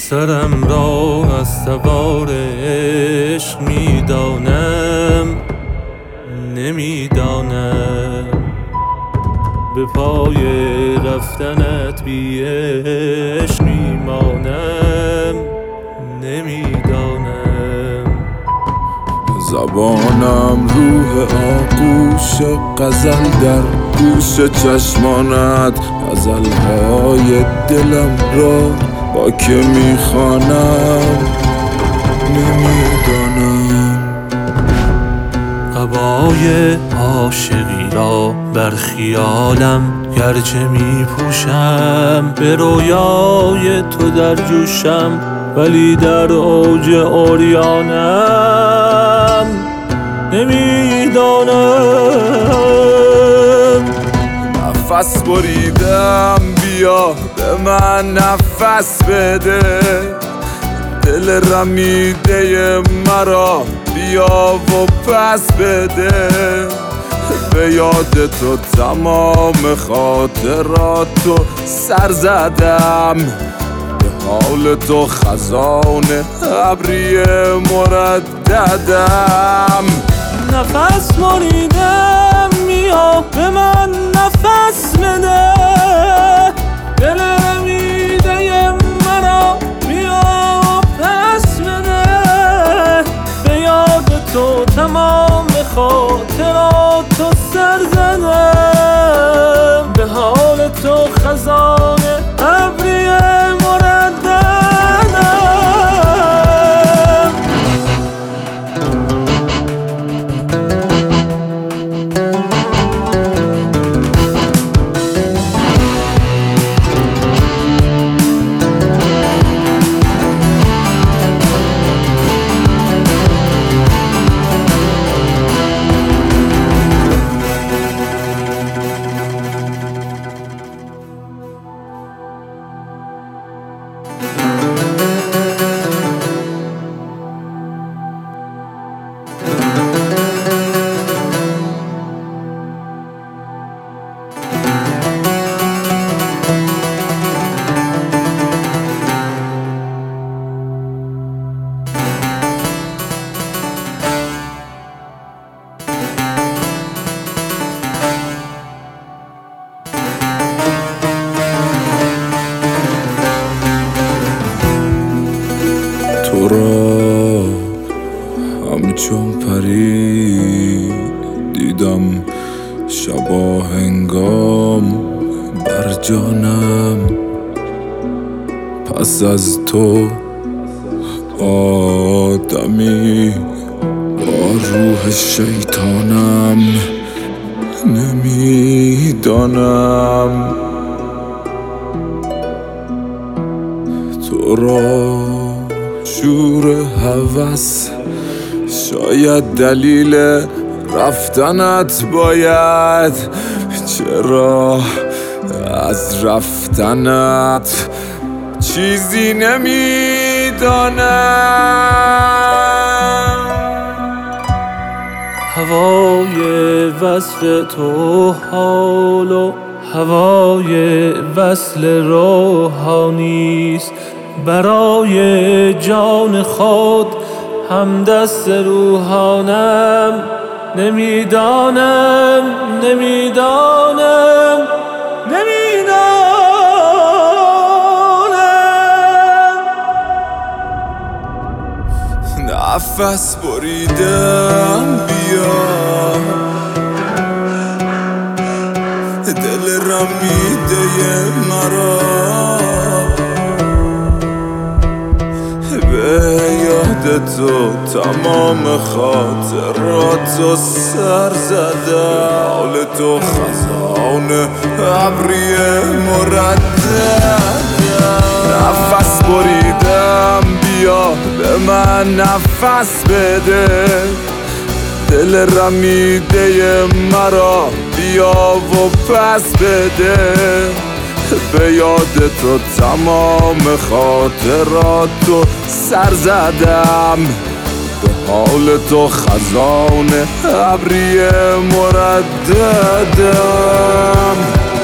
سرم را از سوار عشق میدانم، نمیدانم به پای رفتنت بی عشق میمانم، نمیدانم. زبانم روح آغوش غزل در گوش چشمانت، غزلهای دلم را با که میخوانم، نمیدانم. قبای عاشقی را بر خیالم گرچه میپوشم، به رویای تو در جوشم ولی در اوج عریانم، نمیدانم. نفس بریدم بیا به من نفس بده، دل رمیده مرا بیا و پس بده. به یاد تو تمام خاطراتو سر زدم، به حال تو خزان ابری مرددم. نفس بریدم بیا به من نفس بده، دل رمیده مرا بیا پس بده. به یاد تو تمام خاطراتو سر زدم، به حال تو خزان ابری مرددم. تو را همچون پری دیدم شبا هنگام بر جانم، پس از تو آدمی با روح شیطانم، نمیدانم. تو را شور هوس شاید دلیل رفتنت باید، چرا از رفتنت چیزی نمیدانم. هوای وصل تو حال و هوای وصل روحانیست، برای جان خود همدست روحانم، نمیدانم، نمیدانم، نمیدانم. نفس بریدم بیا، دل رمیده مرا به یاد تو تمام خاطراتو سر زدم، حال تو خزان ابری مرددم. نفس بریدم بیا به من نفس بده، دل رمیده مرا بیا و پس بده. به یاد تو تمام خاطراتو سر زدم، به حال تو خزان ابری مرددم.